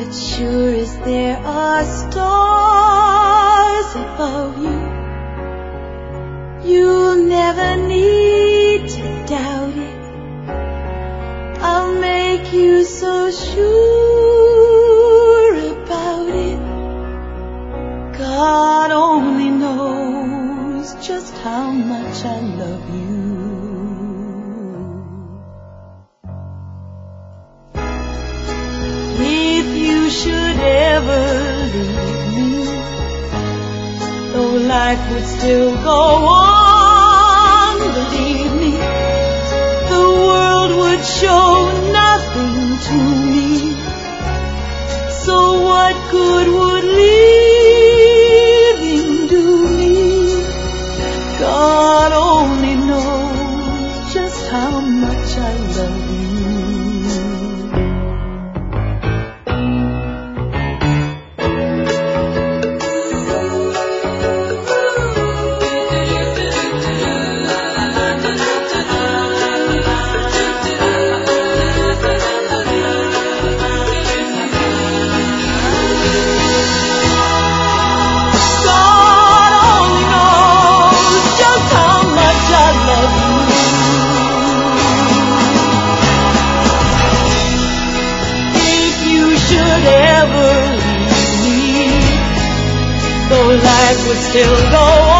But sure as there are stars above you, you'll never need to doubt it. I'll make you so sure about it. God only knows just how much I love you. If you should ever leave me, though life would still go on, believe me, the world would show nothing to me. So what good would leaving do me? God only knows just how much I love you. Life would still go on.